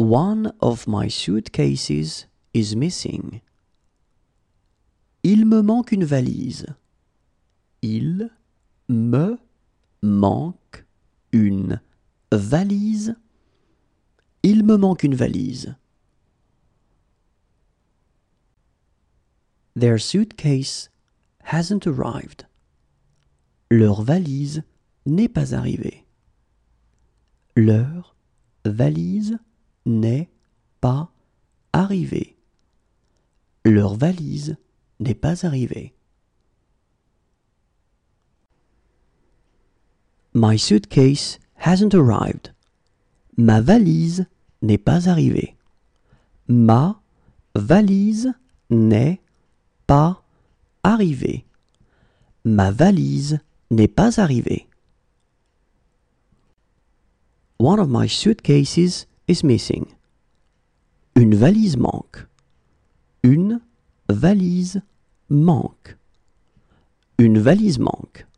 One of my suitcases is missing. Il me manque une valise. Il me manque une valise. Il me manque une valise. Their suitcase hasn't arrived. Leur valise n'est pas arrivée. Leur valise n'est pas arrivée. Leur valise n'est pas arrivée. My suitcase hasn't arrived. Ma valise n'est pas arrivée. Ma valise n'est pas arrivée. Ma valise n'est pas arrivée. One of my suitcases is missing. Une valise manque. Une valise manque. Une valise manque.